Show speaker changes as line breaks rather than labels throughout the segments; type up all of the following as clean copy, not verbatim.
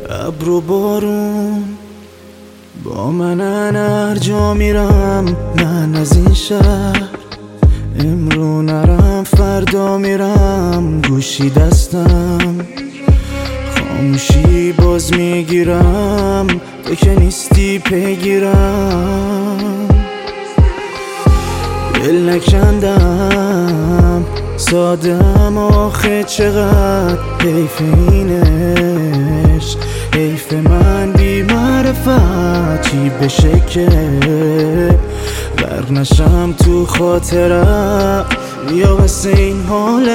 ابر و بارون با من هر جا میرم، من از این شهر امرو نرم فردا میرم. گوشی دستم خاموشی باز میگیرم، تو که نیستی پیگیرم. دل نکندم سادم آخه چقدر حیف اینش، حیف من بی معرفت چی بشه که غرق نشم تو خاطرم. بیا واسه این حال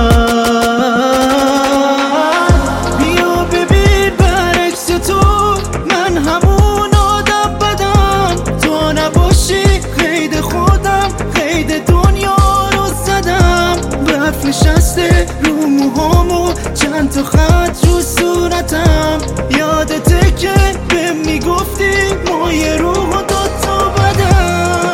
بد، بیا ببین برعکس تو من همون آدم بدم. تو نباشی قید خودم، قید دنیا رو زدم. برف نشسته رو موهامو، چند تا خط رو صورتم. یادته که بهم میگفتی ما یه روح و دوتا بدن.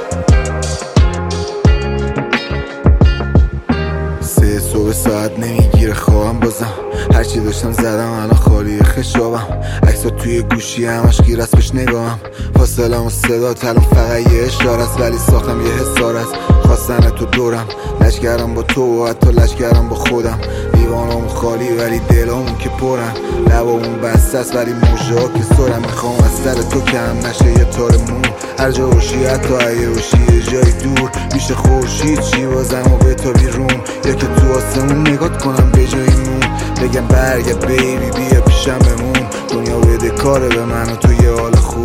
3 صبح ساعت نمیگیره خوابم، بازم هرچی داشتم زدم الان خالی خشابم. عکس‌ها توی گوشی همش گیر است بهش نگاهم. فاصلم و صدا الان فقط یه اشاره است، ولی ساختم یه حسار است. خواستن تو دورم، لشگرم با تو و حتی لشگرم با خودم. لیوانم خالی ولی دلامون که پرن، لبامون بسته است ولی موشه ها که سرم. میخوام از سر تو کم نشه یه تار مون، هر جا باشی حتی اگه باشی یه جای دور. میشه خورشید چی بازم و به تا بیرون، یا که تو آسمون نگات کنم به جای مون. بگم برگرد بیبی بیا پیشم بمون، دنیا بده کاره به من و تو یه حال خوب،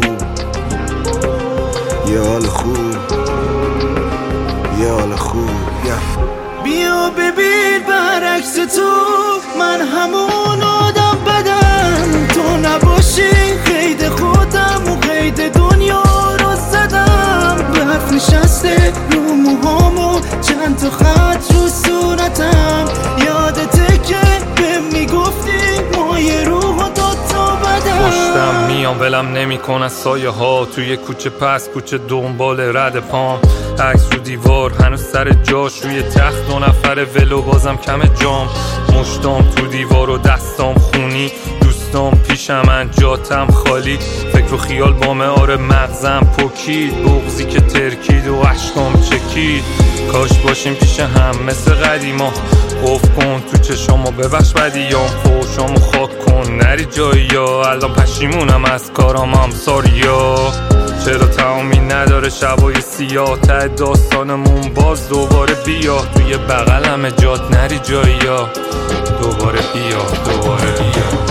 یه حال خوب، یه حال خوب.
بیا ببین برعکس تو من همون آدم بدم. تو نباشی قید خودم و قید دنیا رو زدم. برف نشسته رو موهامو، چند تا خط رو صورتم. یادته که بهم میگفتی ما یه روح و دوتا بدن.
پشتم میام ولم نمی‌کنه از سایه ها، توی کوچه پس کوچه دنبال رد پام. عکس رو دیوار هنوز سر جاش، روی تخت 2 نفره ولو بازم کم جام. مشتام تو دیوار و دستام خونی، دوستام پیشم جاتم خالی. فکر و خیال بامه آره مغزم پکید، بغضی که ترکید و عشقام چکید. کاش باشیم پیش هم مثل قدیما، قفل کن تو چشامو ببخش بدیام. فوشامو خاک کن نری جایی یا الان پشیمونم از کارام هم ساریا. چرا تمامی نداره شبای سیاه، ته داستانمون باز دوباره بیا. توی بغلم جات نری جایی یا دوباره بیا، دوباره بیا.